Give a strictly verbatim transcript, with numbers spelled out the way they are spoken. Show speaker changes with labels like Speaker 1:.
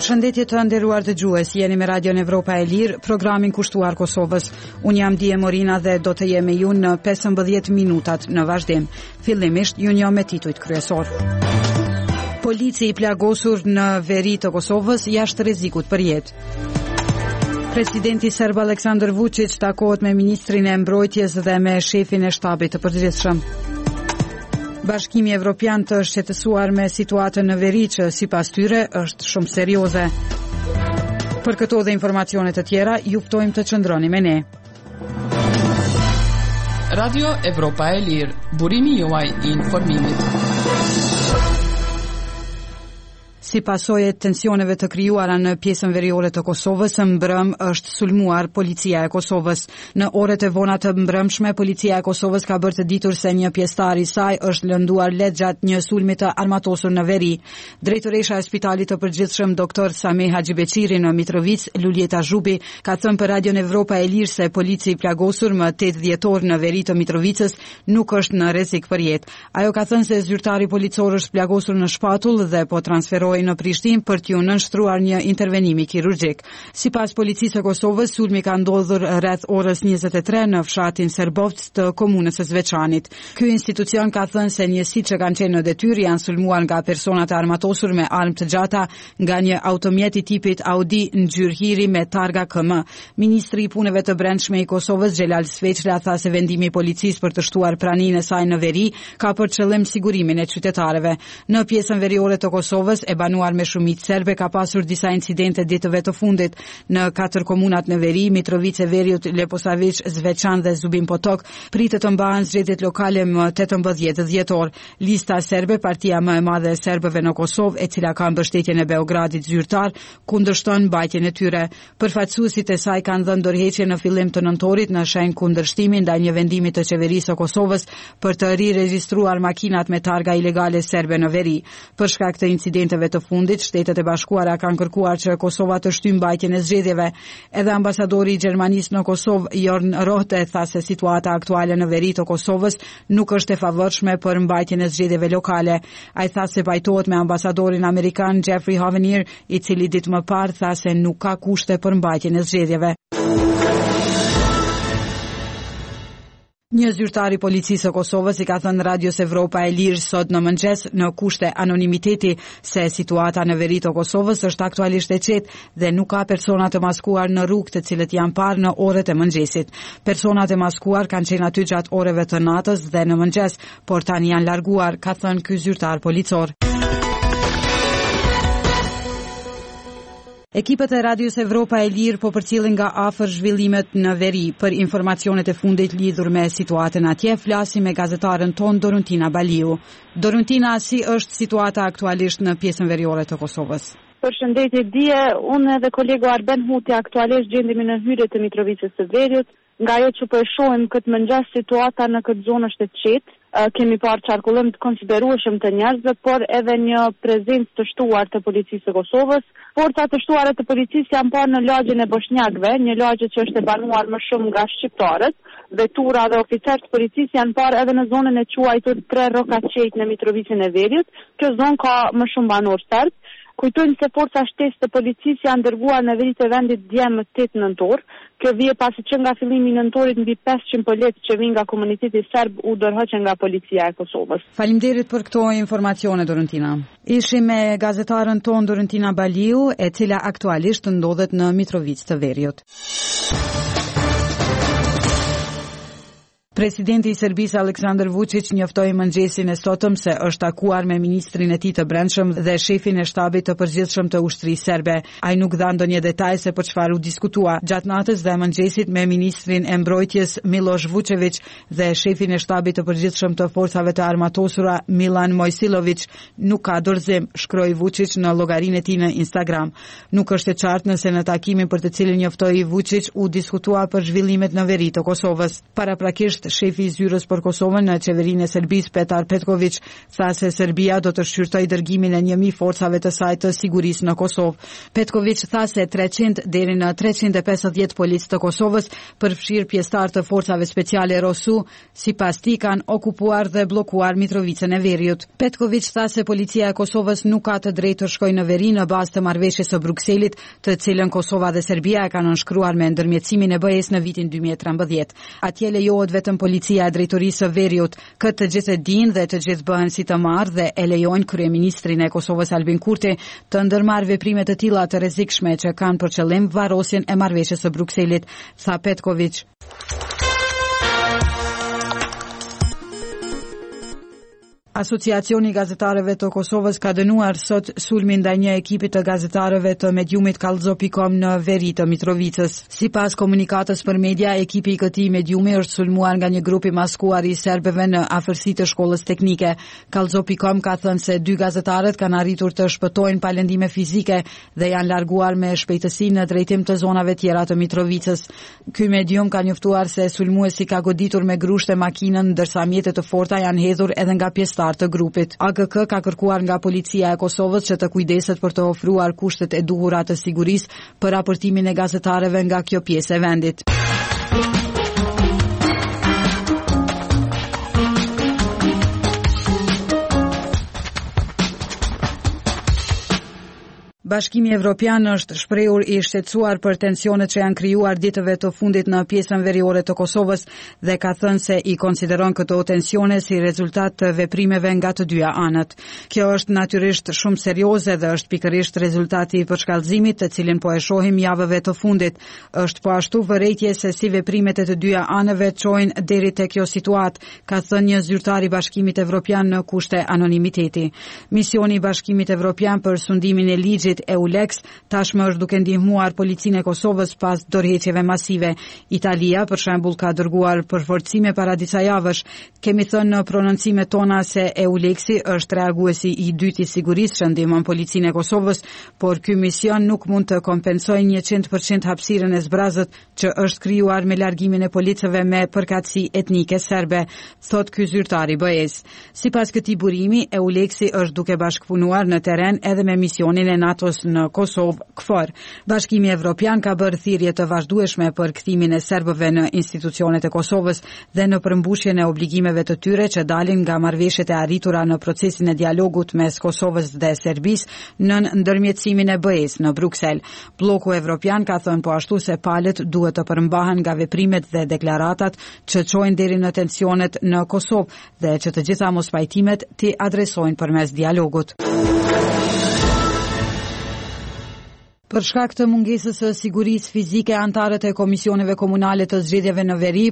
Speaker 1: Përshëndetje të nderuar dëgjues, jeni me Radion Evropa e Lirë, programin kushtuar Kosovës. Unë jam Dije Morina dhe do të jem me ju në pesëmbëdhjetë minutat në vazhdim. Fillimisht ju njoh me titujt kryesor. Polici i plagosur në veri të Kosovës jashtë rrezikut për jetë. Presidenti serb Aleksandar Vučić takohet me ministrin e mbrojtjes dhe me shefin e shtabit të përgjithshëm. Bashkimi Evropian të shqetësuar me situatën në veri që sipas tyre është shumë serioze. Për këto dhe informacione të tjera, ju ftojmë të qëndroni me ne.
Speaker 2: Radio Evropa e Lirë, burimi juaj i informimit.
Speaker 1: Si pasojë e tensioneve të krijuara në pjesën veriore të Kosovës, mbrëm është sulmuar policia e Kosovës. Në orët e vona të mbrëmshme, policia e Kosovës ka bërë të ditur se një pjesëtar i saj është lënduar lehtë gjatë një sulmi të armatosur në veri. Drejtoresha e Spitalit të Përgjithshëm doktor Sami Haxhibeqiri në Mitrovic, Luljeta Zhubi, ka thënë për Radion Evropa e Lirë se polici i plagosur më tetë dhjetor në veri të Mitrovicës nuk është në rrezik për jetë. Ajo ka thënë se zyrtari policor është plagosur në shpatull dhe po transferohej në Prishtinë për t'ju nënshtruar një intervenimi kirurgjik. Sipas policisë së Kosovës, sulmi ka ndodhur rreth orës njëzet e tre në fshatin Serbovc të komunës së Zveçanit. Ky institucion ka thënë se njësitë që kanë qenë në detyrë janë sulmuar nga personat e armatosur me armë të gjata nga një automjet i tipit Audi ngjyrhiri me targa K M. Ministri i punëve të brendshme i Kosovës, Xhelal Sveçla, tha se vendimi i policisë për të shtuar praninë e saj në veri ka për qëllim sigurimin e qytetarëve. Në pjesën veriore të Kosovës e banuar me shumicë serbe ka pasur disa incidente ditëve të fundit në katër komunat në veri, Mitrovice, Veriut, Leposavić, Zveçan dhe Zubin Potok, pritet të mbahen zgjedhjet lokale më tetëmbëdhjetë dhjetor. Lista serbe, partia më e madhe e serbëve në Kosovë, e cila ka mbështetjen e Beogradit zyrtar, kundërshton mbajtjen e tyre. Përfaqësuesit e saj kanë dhënë dorëheqje në fillim të nëntorit në shenjë kundërshtimi ndaj një vendimi të qeverisë së Kosovës për të riregjistruar makinat me targa ilegale serbe në veri. Për shkak të incidenteve të fundit, Shtetet e Bashkuara kanë kërkuar që Kosova të shtyjë mbajtjen e zgjedhjeve. Edhe ambasadori i Gjermanisë në Kosovë, Jorn Rohte, tha se situata aktuale në veri të Kosovës nuk është e favorshme për mbajtjen e zgjedhjeve lokale. Ai tha se pajtohet me ambasadorin amerikan Jeffrey Hovenier, i cili ditë më parë tha se nuk ka kushte për mbajtjen e zgjedhjeve. Një zyrtar i policisë së Kosovës i ka thënë Radios Evropa e Lirë sot në mëngjes në kushte anonimiteti se situata në veri të Kosovës është aktualisht e qetë dhe nuk ka persona të maskuar në rrugë të cilët janë parë në orët e mëngjesit. Personat e maskuar kanë qenë aty gjatë orëve të natës dhe në mëngjes, por tani janë larguar, ka thënë ky zyrtar policor. Ekipet e Radios Evropa e Lirë po përcjellin nga afër zhvillimet në veri. Për informacionet e fundit lidhur me situatën atje, flasim me gazetaren ton Doruntina Baliu. Doruntina, si është situata aktualisht në pjesën veriore të Kosovës?
Speaker 3: Përshëndetje Dije, unë dhe kolegu Arben Huti aktualisht gjendemi në hyrje të Mitrovicës së Veriut. Nga ajo që po e shohim këtë mëngjes, situata në këtë zonë është e qetë. Kemi parë qarkullim të konsiderueshëm të njerëzve, por edhe një prezencë të shtuar të policisë së Kosovës. Forcat të shtuara të policisë janë parë në lagjen e Boshnjakëve, një lagje që është e banuar më shumë nga shqiptarët. Vetura dhe oficerët të policisë janë parë edhe në zonën e quajtur Tre Rokaqejt në Mitrovicën e Veriut. Kjo zonë ka më shumë banor serb. Kujtojmë se forca shtesë të policisë janë dërguar në veri të vendit dje më tetë nëntor. Kjo vije pasi që nga fillimi i nëntorit mbi pesëqind polic që vinë nga komuniteti serb u dorëhoqën nga policia e Kosovës.
Speaker 1: Faleminderit për këto informacione, Doruntina. Ishim me gazetaren ton Doruntina Baliu, e cila aktualisht ndodhet në Mitrovicë të Veriut. Presidenti i Serbisë Aleksandar Vučić njoftoi mëngjesin e sotëm se është takuar me ministrin e tij të brendshëm dhe shefin e shtabit të përgjithshëm të ushtrisë serbe. Ai nuk dha ndonjë detaj se për çfarë u diskutua. Gjatë natës dhe mëngjesit me ministrin e mbrojtjes Miloš Vučević dhe shefin e shtabit të përgjithshëm të forcave të armatosura Milan Mojsilović nuk ka dorëzim, shkroi Vučić në llogarinë e tij në Instagram. Nuk është e qartë nëse në takimin për të cilin njoftoi Vučić u diskutua për zhvillimet në veri të Kosovës. Paraprakisht shefi i zyrës për Kosovën në qeverinë e Serbisë Petar Petković tha se Serbia do të shqyrtojë dërgimin e një mijë forcave të saj të sigurisë në Kosovë. Petković tha se treqind deri në treqind e pesëdhjetë policë të Kosovës, përfshirë pjesëtar të forcave speciale Rosu, sipas tij kanë okupuar dhe bllokuar Mitrovicën e Veriut. Petković tha se policia e Kosovës nuk ka të drejtë të shkojë në veri në bazë të marrëveshjes së Brukselit, të cilën Kosova dhe Serbia e kanë nënshkruar me ndërmjetësimin e B E S në vitin dy mijë e trembëdhjetë. Atje lejohet vetëm policia e drejtorisë së Veriut. Këtë të gjithë e dinë dhe të gjithë bëhen si të marrë dhe e lejojnë kryeministrin e Kosovës Albin Kurti të ndërmarrë veprime të tilla të rrezikshme që kanë për qëllim varrosjen e marrëveshjes së Brukselit, tha Petković. Asociacioni i gazetarëve të Kosovës ka dënuar sot sulmin ndaj një ekipi të gazetarëve të mediumit Kallzo punkt com në veri të Mitrovicës. Sipas komunikatës për media, ekipi i këtij mediumi është sulmuar nga një grup i maskuar i serbëve në afërsi të shkollës teknike. Kallzo punkt com ka thënë se dy gazetarët kanë arritur të shpëtojnë pa lëndime fizike dhe janë larguar me shpejtësi në drejtim të zonave tjera të Mitrovicës. Ky medium ka njoftuar se sulmuesi ka goditur me grushte makinën, ndërsa mjete të forta janë hedhur edhe nga pjesëtarët të grupit. A G K ka kërkuar nga policia e Kosovës që të kujdeset për të ofruar kushtet e duhura të sigurisë për raportimin e gazetarëve nga kjo pjesë e vendit. Bashkimi Evropian është shprehur i shqetësuar për tensionet që janë krijuar ditëve të fundit në pjesën veriore të Kosovës dhe ka thënë se i konsideron këto tensione si rezultat të veprimeve nga të dyja anët. Kjo është natyrisht shumë serioze dhe është pikërisht rezultati i përshkallëzimit të cilin po e shohim javëve të fundit. Është po ashtu vërejtje se si veprimet e të dyja anëve çojnë deri te kjo situatë, ka thënë një zyrtar i Bashkimit Evropian në kushte anonimiteti. Misioni i Bashkimit Evropian për sundimin e ligjit EULEX tashmë është duke ndihmuar policinë e Kosovës pas dorëheqjeve masive. Italia, për shembull, ka dërguar përforcime para disa javësh. Kemi thënë në prononcimet tona se EULEX-i është reaguesi i dytë i sigurisë që ndihmon policinë e Kosovës, por ky mision nuk mund të kompensojë njëqind përqind hapësirën e zbrazët që është krijuar me largimin e policëve me përkatësi etnike serbe, thot ky zyrtar i B E S. Sipas këtij burimi, EULEX-i është duke bashkëpunuar në terren edhe me misionin e NATO në Kosovë, K F O R. Bashkimi Evropian ka bërë thirrje të vazhdueshme për kthimin e serbëve në institucionet e Kosovës dhe në përmbushjen e obligimeve të tyre që dalin nga marrëveshjet e arritura në procesin e dialogut mes Kosovës dhe Serbisë nën ndërmjetësimin e B E S në Bruksel. Bloku Evropian ka thënë po ashtu se palët duhet të përmbahen nga veprimet dhe deklaratat që çojnë deri në tensionet në Kosovë dhe që të gjitha mospajtimet t'i adresojnë përmes dialogut. Për shkak të mungesës së sigurisë fizike, antarët e komisioneve komunale të zgjedhjeve në veri